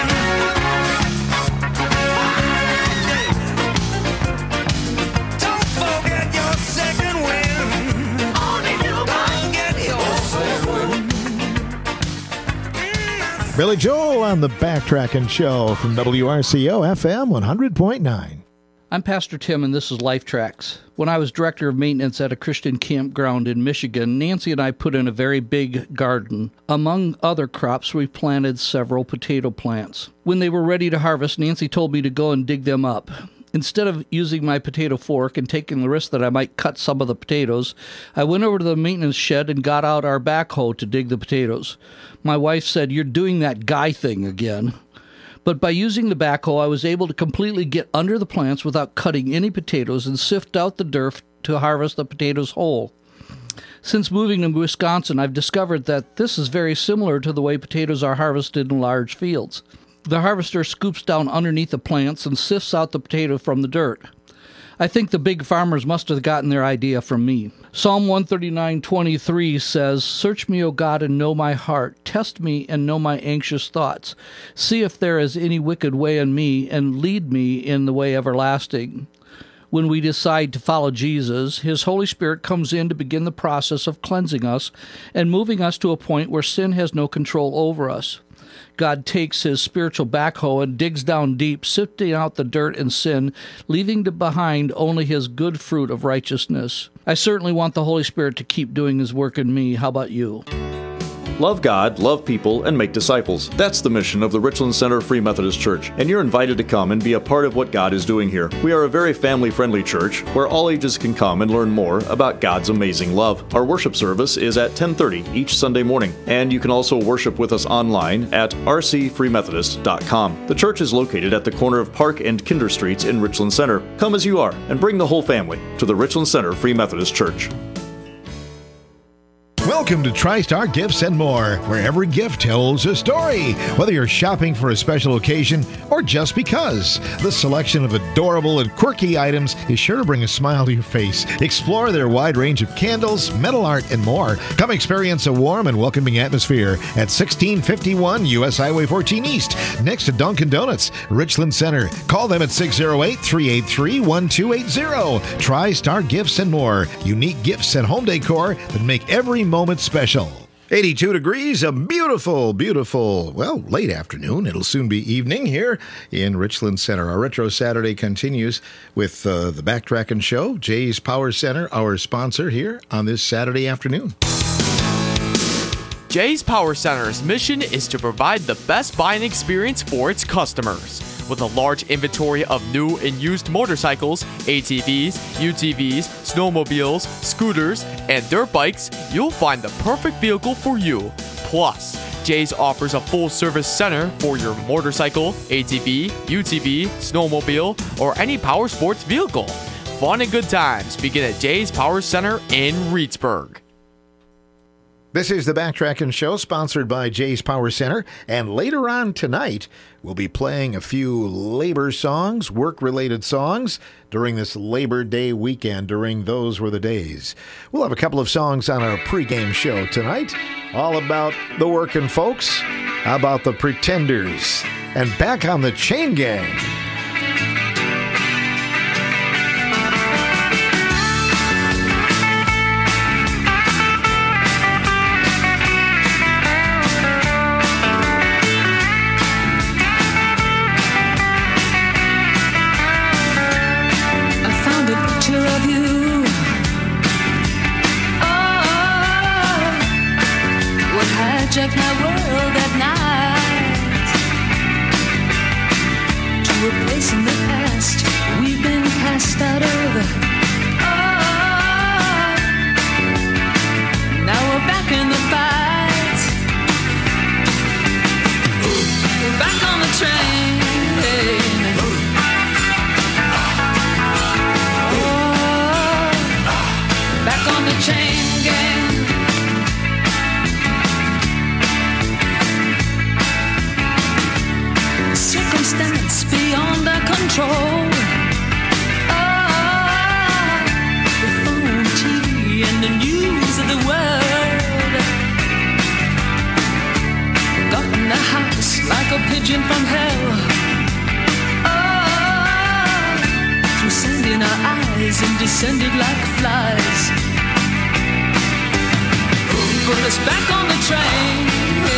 [SPEAKER 16] Don't forget your second wind. Only you can get your second wind.
[SPEAKER 4] Billy Joel on the Backtrackin' Show from W R C O F M one hundred point nine.
[SPEAKER 17] I'm Pastor Tim, and this is Life Tracks. When I was director of maintenance at a Christian campground in Michigan, Nancy and I put in a very big garden. Among other crops, we planted several potato plants. When they were ready to harvest, Nancy told me to go and dig them up. Instead of using my potato fork and taking the risk that I might cut some of the potatoes, I went over to the maintenance shed and got out our backhoe to dig the potatoes. My wife said, "You're doing that guy thing again." But by using the backhoe, I was able to completely get under the plants without cutting any potatoes and sift out the dirt to harvest the potatoes whole. Since moving to Wisconsin, I've discovered that this is very similar to the way potatoes are harvested in large fields. The harvester scoops down underneath the plants and sifts out the potato from the dirt. I think the big farmers must have gotten their idea from me. Psalm one thirty-nine twenty-three says, "Search me, O God, and know my heart. Test me and know my anxious thoughts. See if there is any wicked way in me, and lead me in the way everlasting." When we decide to follow Jesus, His Holy Spirit comes in to begin the process of cleansing us and moving us to a point where sin has no control over us. God takes His spiritual backhoe and digs down deep, sifting out the dirt and sin, leaving behind only His good fruit of righteousness. I certainly want the Holy Spirit to keep doing His work in me. How about you?
[SPEAKER 18] Love God, love people, and make disciples. That's the mission of the Richland Center Free Methodist Church, and you're invited to come and be a part of what God is doing here. We are a very family-friendly church where all ages can come and learn more about God's amazing love. Our worship service is at ten thirty each Sunday morning, and you can also worship with us online at r c free methodist dot com. The church is located at the corner of Park and Kinder Streets in Richland Center. Come as you are, and bring the whole family to the Richland Center Free Methodist Church.
[SPEAKER 4] Welcome to TriStar Gifts and More, where every gift tells a story. Whether you're shopping for a special occasion or just because, the selection of adorable and quirky items is sure to bring a smile to your face. Explore their wide range of candles, metal art, and more. Come experience a warm and welcoming atmosphere at sixteen fifty-one U S Highway fourteen East, next to Dunkin' Donuts, Richland Center. Call them at six oh eight, three eight three, one two eight zero. TriStar Gifts and More. Unique gifts and home decor that make every moment special. eighty-two degrees, a beautiful, beautiful, well, late afternoon. It'll soon be evening here in Richland Center. Our Retro Saturday continues with uh, the Backtrackin' Show, Jay's Power Center, our sponsor here on this Saturday afternoon.
[SPEAKER 19] Jay's Power Center's mission is to provide the best buying experience for its customers. With a large inventory of new and used motorcycles, A T Vs, U T Vs, snowmobiles, scooters, and dirt bikes, you'll find the perfect vehicle for you. Plus, Jay's offers a full-service center for your motorcycle, A T V, U T V, snowmobile, or any power sports vehicle. Fun and good times begin at Jay's Power Center in Reedsburg.
[SPEAKER 4] This is the Backtrackin' Show, sponsored by Jay's Power Center, and later on tonight, we'll be playing a few labor songs, work-related songs, during this Labor Day weekend, during Those Were the Days. We'll have a couple of songs on our pregame show tonight, all about the working folks, how about the Pretenders, and back on the Chain Gang.
[SPEAKER 16] Hijack my world at night to a place in the past we've been cast out of. Oh, now we're back in the fight. We're back on the train. Oh, back on the chain gang. Circumstance beyond our control. Ah, the phone, T V, and the news of the world got in the house like a pigeon from hell. Ah, through sand in our eyes and descended like flies. Put us back on the train.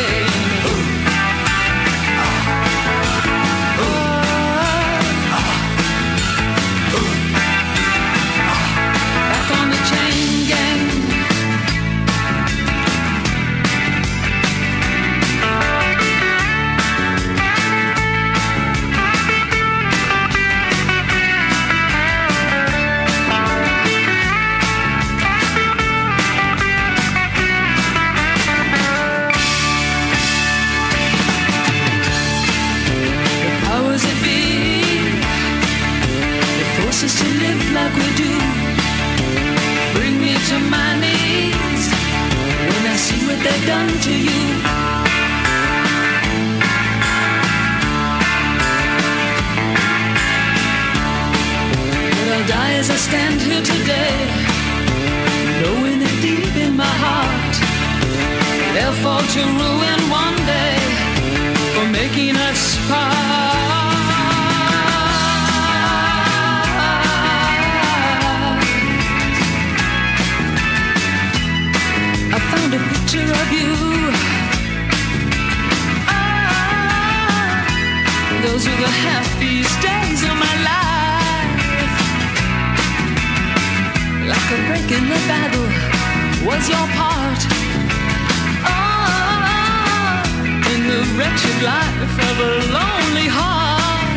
[SPEAKER 16] Like we do, bring me to my knees when I see what they've done to you. But I'll die as I stand here today, knowing that deep in my heart they'll fall to ruin one day for making us part. the happiest days of my life. Like a break in the battle was your part. Oh, in the wretched life of a lonely heart.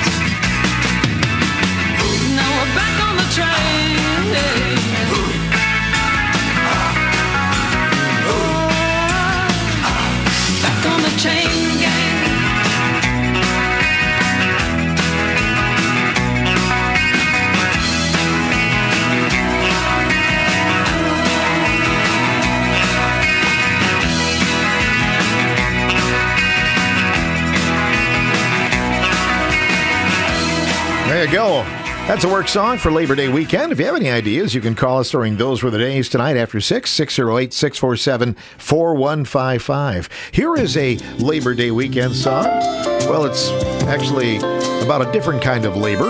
[SPEAKER 16] Now we're back on the train. Back on the chain gang.
[SPEAKER 4] There you go. That's a work song for Labor Day weekend. If you have any ideas, you can call us during Those Were the Days tonight after six, six oh eight, six four seven, four one five five. Here is a Labor Day weekend song. Well, it's actually about a different kind of labor.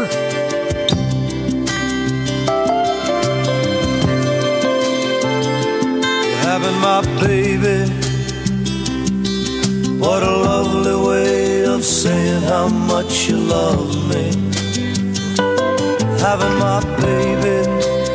[SPEAKER 20] Having my baby, what a lovely way of saying how much you love me. Having my baby,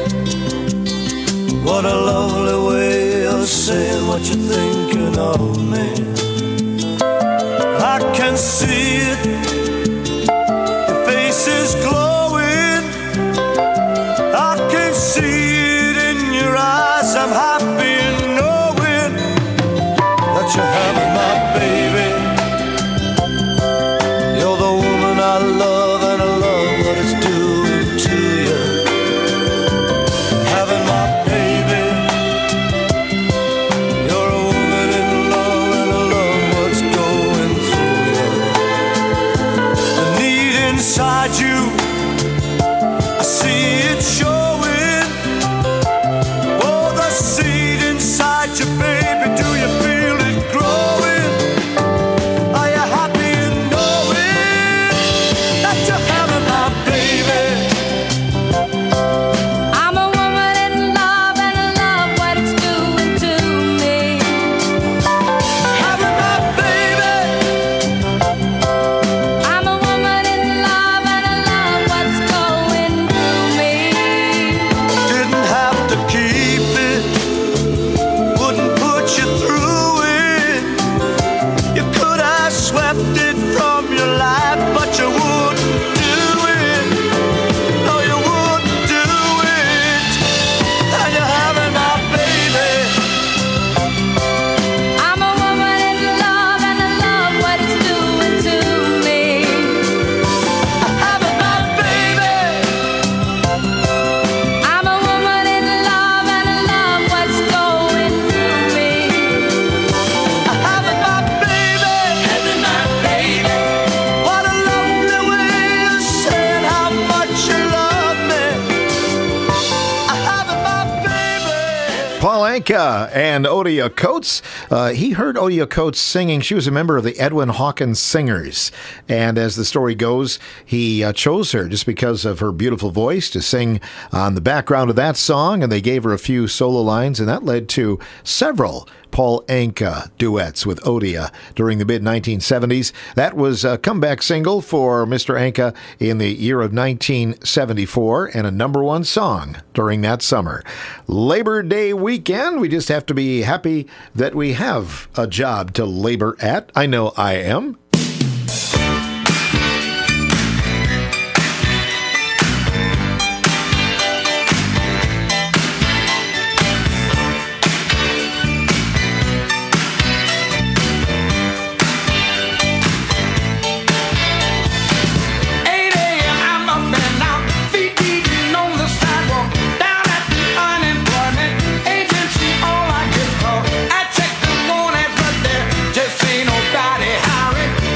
[SPEAKER 20] what a lovely way of saying what you're thinking of me. I can see it, your face is glowing. I can see it in your eyes. I'm happy in knowing that you're having my baby. You're the woman I love, and I love what it's doing to you. Having my baby. You're a woman in love, and I love what's going through you. The need inside you, I see it showing. Oh, the seed inside you, baby, do you feel it growing? Are you happy in knowing that you're having my baby?
[SPEAKER 16] I'm a woman in love, and I love what it's doing to me.
[SPEAKER 20] Having my baby.
[SPEAKER 16] I'm a woman in love, and I love what's going through me.
[SPEAKER 20] Didn't have to keep it, wouldn't put you through it. You could have swept it from your life, but you wouldn't do it. No, you wouldn't do it. And you're having my baby.
[SPEAKER 16] I'm a woman in love, and I love what it's doing to me.
[SPEAKER 20] Having my baby.
[SPEAKER 16] I'm a woman in love, and I love what's going through me.
[SPEAKER 20] Having my baby. Having my baby. What a lovely way of saying how much you love me. Having my baby.
[SPEAKER 4] Paul Anka and Odia Coates. Uh, he heard Odia Coates singing. She was a member of the Edwin Hawkins Singers. And as the story goes, he uh, chose her just because of her beautiful voice to sing on the background of that song. And they gave her a few solo lines, and that led to several Paul Anka duets with Odia during the mid nineteen seventies. That was a comeback single for Mister Anka in the year of nineteen seventy-four and a number one song during that summer. Labor Day weekend, we just have to be happy that we have a job to labor at. I know I am.
[SPEAKER 16] eight a.m. I'm up and out, feet beating on the sidewalk, down at the unemployment agency. All I get called, I check the phone and but there just ain't nobody hiring.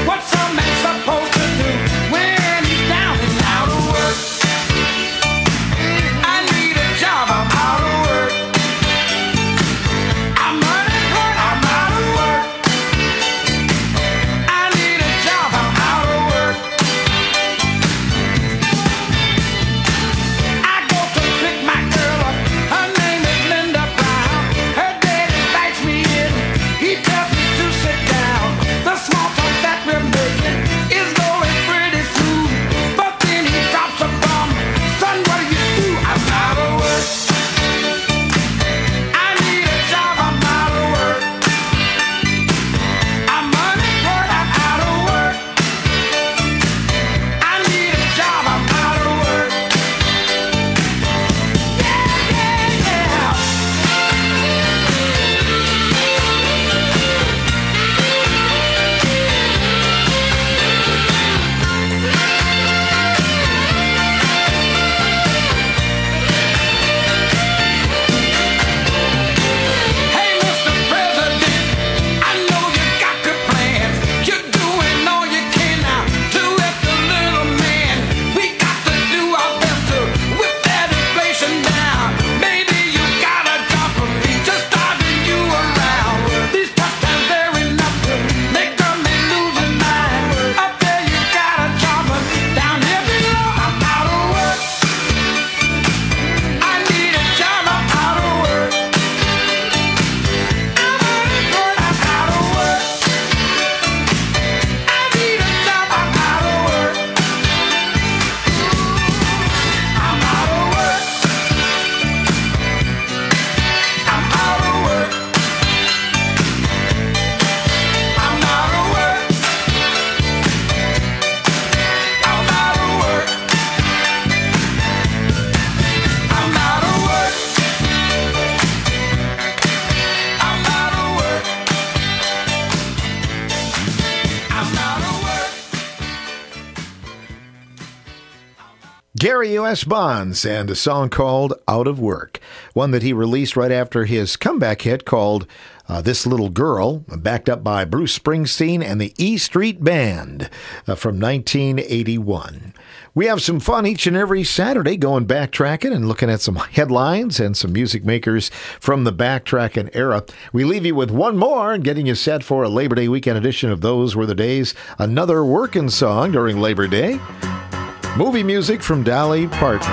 [SPEAKER 4] Gary U S. Bonds and a song called Out of Work, one that he released right after his comeback hit called uh, This Little Girl, backed up by Bruce Springsteen and the E Street Band uh, from nineteen eighty-one. We have some fun each and every Saturday going backtracking and looking at some headlines and some music makers from the backtracking era. We leave you with one more and getting you set for a Labor Day weekend edition of Those Were the Days, another working song during Labor Day. Movie music from Dolly Parton.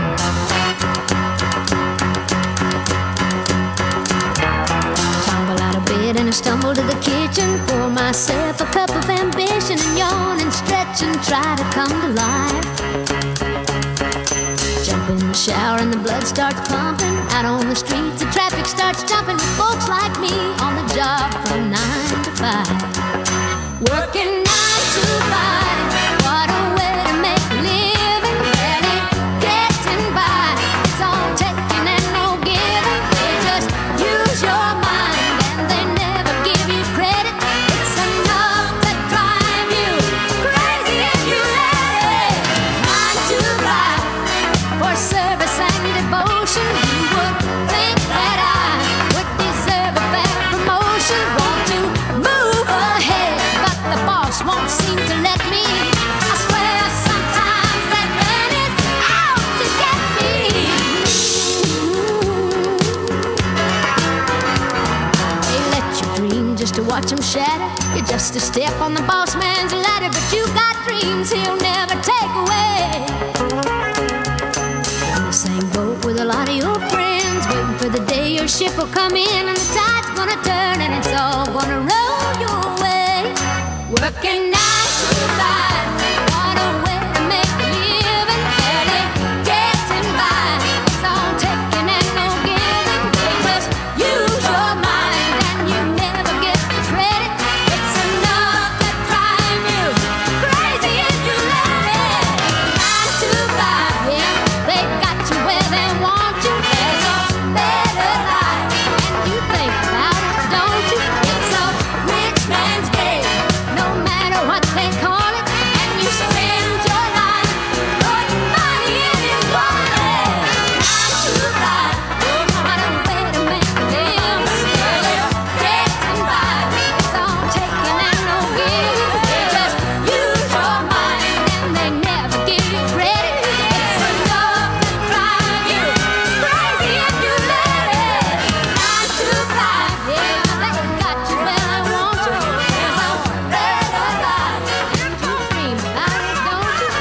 [SPEAKER 21] Tumble out of bed and I stumble to the kitchen, pour myself a cup of ambition and yawn and stretch and try to come to life. Jump in the shower and the blood starts pumping. Out on the streets the traffic starts jumping with folks like me on the job from nine to five. Working nine to five, what a way to make a living. Barely getting by, it's all taking and no giving. They just use your mind and they never give you credit. It's enough to drive you crazy if you let it. Nine to five, for service and devotion. You would think that I would deserve a fair promotion. Want to move ahead, but the boss won't seem to let me. I swear sometimes that man is out to get me. They let you dream just to watch him shatter. You're just a step on the boss man's ladder, but you got dreams he'll never take away. In the same boat with a lot of your friends, waiting for the day your ship will come in and the tide's gonna turn and it's all gonna roll your way. Working nine to five, what a way to make a living. Barely getting by, it's all taking and no giving. They just use your mind and you never get the credit. It's enough to drive you crazy if you let it. Nine to five, yeah, they got you where they want you. There's a better life, and you think about it, don't you? It's a rich man's game, no matter what they call it. And you spend your life putting money in his wallet. Nine to five, what a way to make a living. Barely getting by, it's all taking and no giving. They just use your mind and they never give you credit. It's enough to drive you crazy if you let it. Nine to five, yeah, they got you where they want you. There's a better life, and you dream about it, don't you?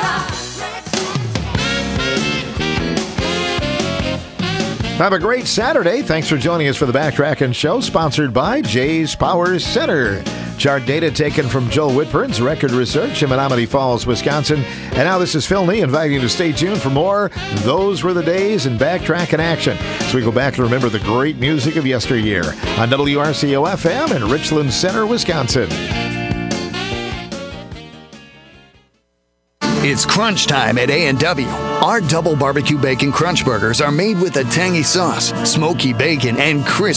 [SPEAKER 4] Have a great Saturday. Thanks for joining us for the Backtrackin' Show, sponsored by Jay's Power Center. Chart data taken from Joel Whitburn's Record Research in Menominee Falls, Wisconsin. And now this is Phil Nee inviting you to stay tuned for more Those Were the Days and Backtrackin' Action as we go back and remember the great music of yesteryear on W R C O F M in Richland Center, Wisconsin.
[SPEAKER 22] It's crunch time at A and W. Our double barbecue bacon crunch burgers are made with a tangy sauce, smoky bacon, and crisp